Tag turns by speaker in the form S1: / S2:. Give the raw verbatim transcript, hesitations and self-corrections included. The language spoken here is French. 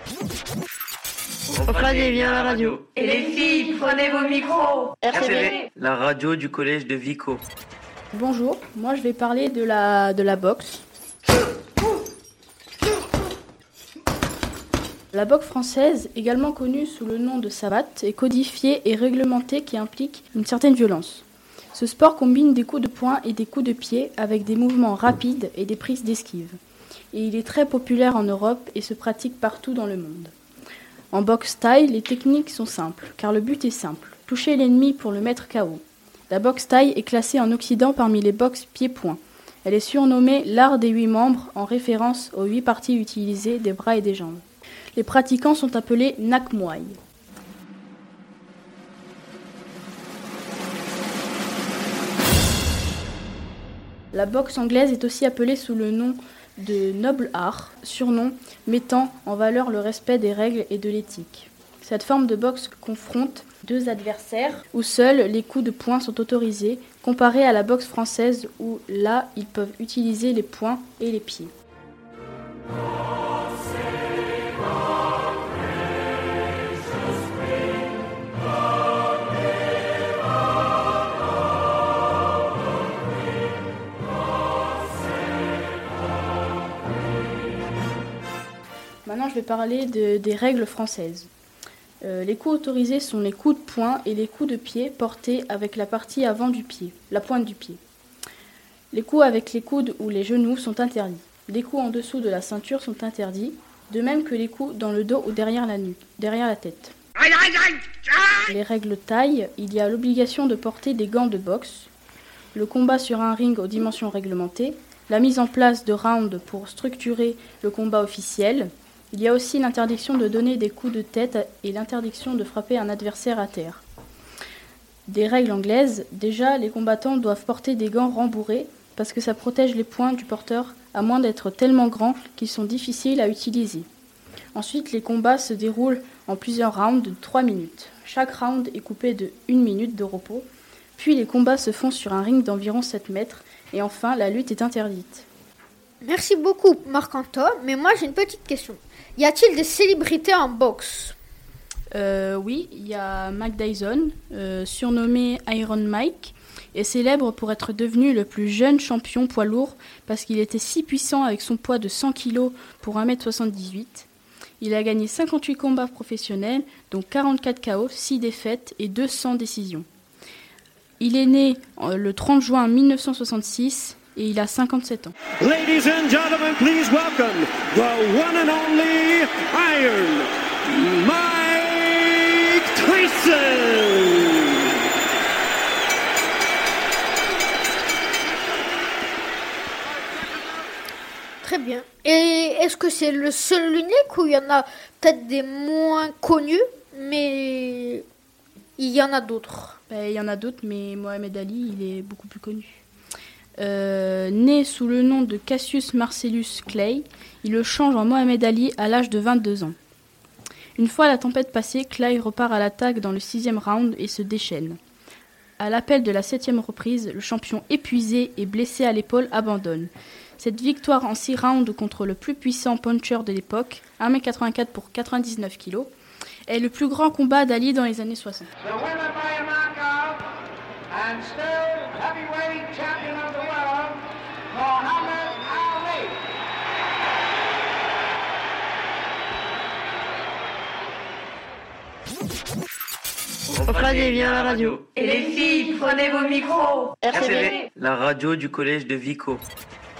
S1: Prenez bien la radio.
S2: Et les filles, prenez vos micros.
S1: R C V,
S3: la radio du collège de Vico.
S4: Bonjour, moi je vais parler de la, de la boxe. La boxe française, également connue sous le nom de savate, est codifiée et réglementée qui implique une certaine violence. Ce sport combine des coups de poing et des coups de pied avec des mouvements rapides et des prises d'esquive. Et il est très populaire en Europe et se pratique partout dans le monde. En boxe thaï, les techniques sont simples, car le but est simple, toucher l'ennemi pour le mettre K O. La boxe thaï est classée en Occident parmi les boxes pieds-poings. Elle est surnommée l'art des huit membres en référence aux huit parties utilisées des bras et des jambes. Les pratiquants sont appelés Nak Muay. La boxe anglaise est aussi appelée sous le nom de noble art, surnom mettant en valeur le respect des règles et de l'éthique. Cette forme de boxe confronte deux adversaires où seuls les coups de poing sont autorisés, comparé à la boxe française où là ils peuvent utiliser les poings et les pieds. Maintenant, je vais parler de, des règles françaises. Euh, les coups autorisés sont les coups de poing et les coups de pied portés avec la partie avant du pied, la pointe du pied. Les coups avec les coudes ou les genoux sont interdits. Les coups en dessous de la ceinture sont interdits, de même que les coups dans le dos ou derrière la nuque, derrière la tête. Les règles taille, il y a l'obligation de porter des gants de boxe, le combat sur un ring aux dimensions réglementées, la mise en place de rounds pour structurer le combat officiel. Il y a aussi l'interdiction de donner des coups de tête et l'interdiction de frapper un adversaire à terre. Des règles anglaises, déjà les combattants doivent porter des gants rembourrés parce que ça protège les poings du porteur à moins d'être tellement grands qu'ils sont difficiles à utiliser. Ensuite, les combats se déroulent en plusieurs rounds de trois minutes. Chaque round est coupé de une minute de repos. Puis les combats se font sur un ring d'environ sept mètres et enfin la lutte est interdite.
S5: Merci beaucoup Marc-Antoine, mais moi j'ai une petite question. Y a-t-il des célébrités en boxe ?
S4: euh, Oui, il y a Mike Tyson, euh, surnommé Iron Mike, est célèbre pour être devenu le plus jeune champion poids lourd parce qu'il était si puissant avec son poids de cent kilos pour un mètre soixante-dix-huit. Il a gagné cinquante-huit combats professionnels, dont quarante-quatre K O, six défaites et deux cents décisions. Il est né le trente juin mille neuf cent soixante-six et il a cinquante-sept ans.
S6: Ladies and gentlemen, please welcome the one and only Iron Mike Tyson.
S5: Très bien. Et est-ce que c'est le seul unique ou il y en a peut-être des moins connus, mais il y en a d'autres?
S4: Ben, il y en a d'autres, mais Mohamed Ali, il est beaucoup plus connu. Euh, né sous le nom de Cassius Marcellus Clay, il le change en Mohamed Ali à l'âge de vingt-deux ans. Une fois la tempête passée, Clay repart à l'attaque dans le sixième round et se déchaîne. À l'appel de la septième reprise, le champion épuisé et blessé à l'épaule abandonne. Cette victoire en six rounds contre le plus puissant puncher de l'époque, un mètre quatre-vingt-quatre pour quatre-vingt-dix-neuf kilos, est le plus grand combat d'Ali dans les années soixante.
S7: And still heavyweight champion of the world, Muhammad Ali.
S1: Prenez bien la radio.
S2: Et les filles, prenez vos micros.
S1: R C V,
S3: la radio du collège de Vico.